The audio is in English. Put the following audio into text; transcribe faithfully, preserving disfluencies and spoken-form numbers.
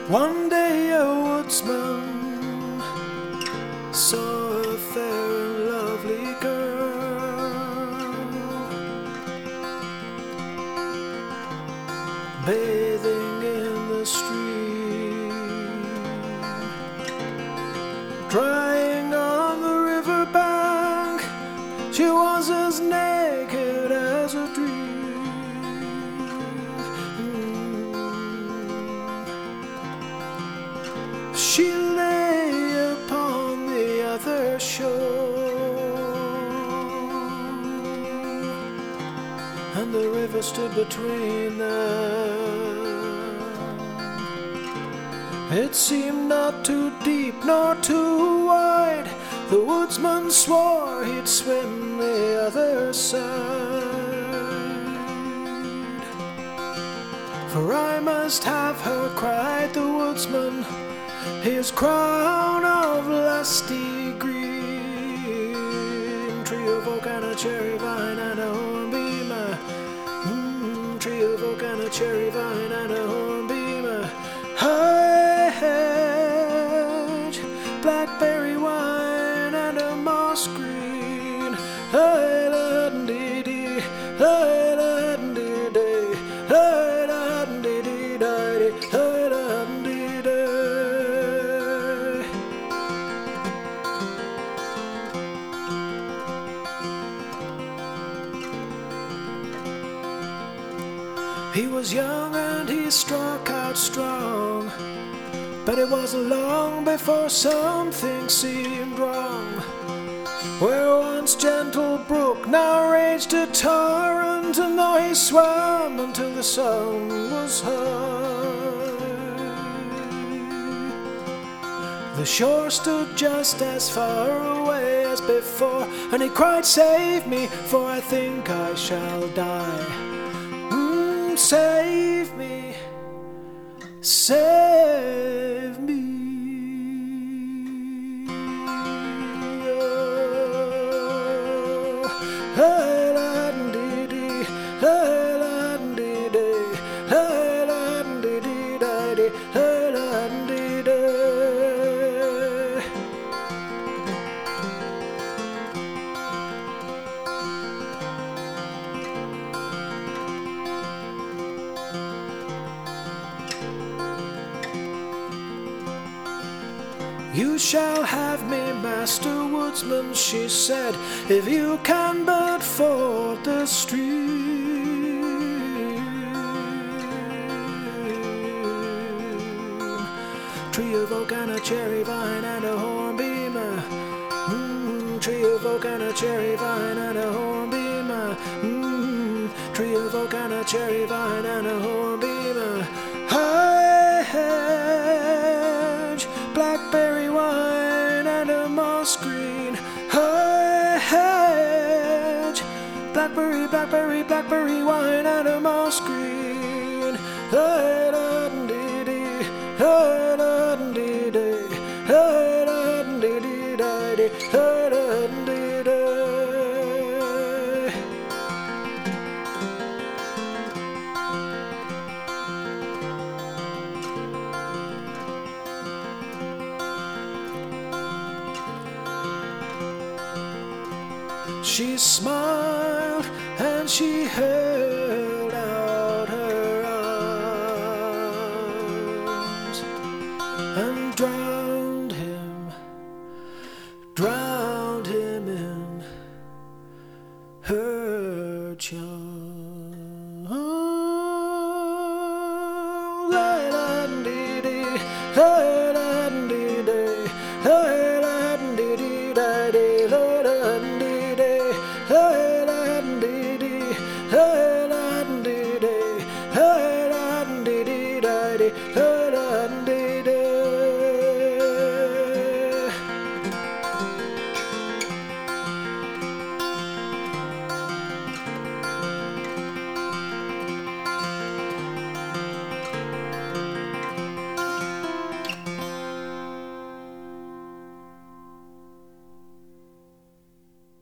One day a woodsman saw a fair and lovely girl bathing in the stream, drying on the riverbank. She was as naked as a dream. She lay upon the other shore, and the river stood between them. It seemed not too deep nor too wide. The woodsman swore he'd swim the other side. "For I must have her," cried the woodsman, his crown of lusty green. Tree of oak and a cherry vine and a hornbeam, mm, tree of oak and a cherry vine and a hornbeam, high hedge, blackberry wine and a moss green. Hey, la dee dee, hey, la dee dee, hey, la dee dee dee, hey, la dee dee. He was young and he struck out strong, but it wasn't long before something seemed wrong. Where once gentle brook now raged a torrent, and though he swam until the sun was high, the shore stood just as far away as before, and he cried, "Save me, for I think I shall die." Save me, save me. Oh, hey, la dee dee, hey, la dee dee, hey, la dee dee dee, hey, la dee dee. "You shall have me, Master Woodsman," she said, "if you can but ford the stream. Tree of oak and a cherry vine and a hornbeam, mm, tree of oak and a cherry vine and a hornbeam, mm, tree of oak and a cherry vine and a hornbeam, high hedge, blackberry wine and a moss green, high hedge, blackberry, blackberry, blackberry wine and a moss green. Hey, da dee dee, hey, da dee dee, hey, da dee dee dee, hey, da dee dee. She smiled and she held out her arms and drowned him, drowned him in her charms. La, la, dee, dee, hey.